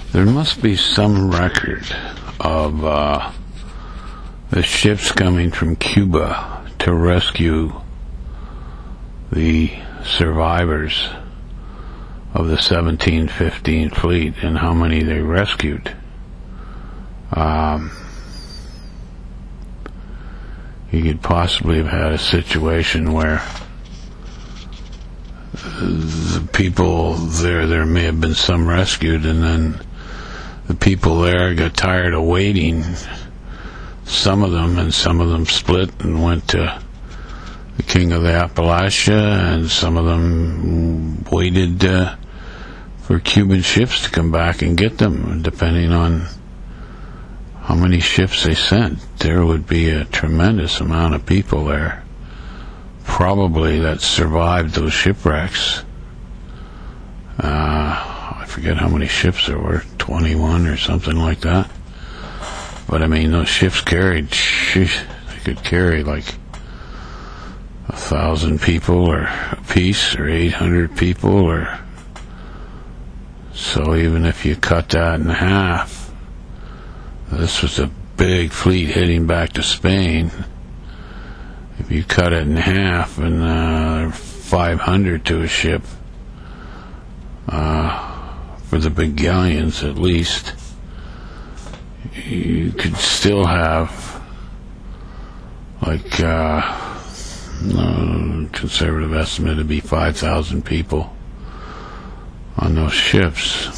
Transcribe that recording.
There must be some record of the ships coming from Cuba to rescue the survivors of the 1715 fleet and how many they rescued. You could possibly have had a situation where the people there may have been some rescued, and then the people there got tired of waiting, some of them split and went to the King of the Appalachia, and some of them waited for Cuban ships to come back and get them, depending on how many ships they sent. There would be a tremendous amount of people there, probably, that survived those shipwrecks. I forget how many ships there were, 21 or something like that. But I mean, those ships carried, they could carry like 1,000 people or a piece, or 800 people, or so. Even if you cut that in half, this was a big fleet heading back to Spain. If you cut it in half and 500 to a ship, for the big galleons at least, you could still have like conservative estimate to be 5,000 people on those ships.